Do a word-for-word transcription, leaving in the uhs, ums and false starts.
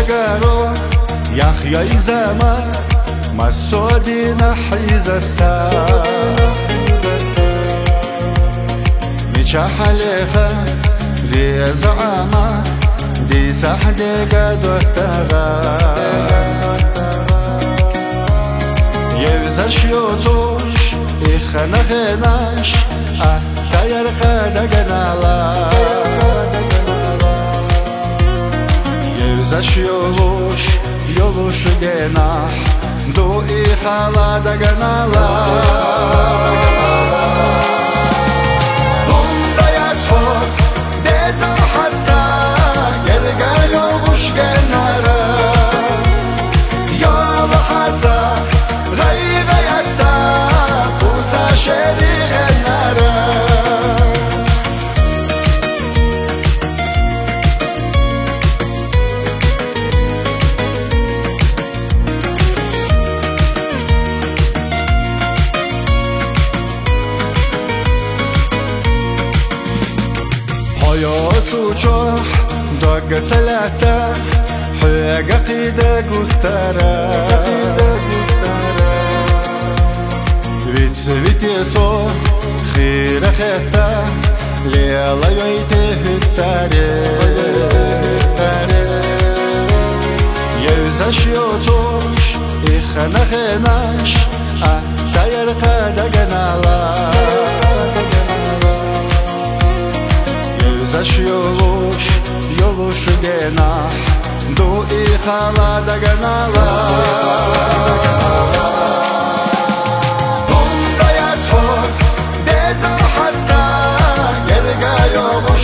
سجارو يحيى زمان مسودين حيزسا ميشا حليخا في زعما دي سحدقة دوتغا يفزش يوتوش إخنا خناش أتاير قدقنالا يفزش يولوش يولوش جناح دو إخلا دقنالا Bunda yazhok dezam hasta Yerga yolmuş genara Yol hasa Gayga yasta Kusa şeri genara حياته جرح ضج ثلاثة حاجة قيدة قترة بيت بيت يسوع خير خطة ليلا يويته التاري يوزش يوتوش إخنا خناش أتاير قدقنالا Zaś yoluş, yoluş genah Do İkhala da genala Bunda yazhok Dezam hasta Yerga yoluş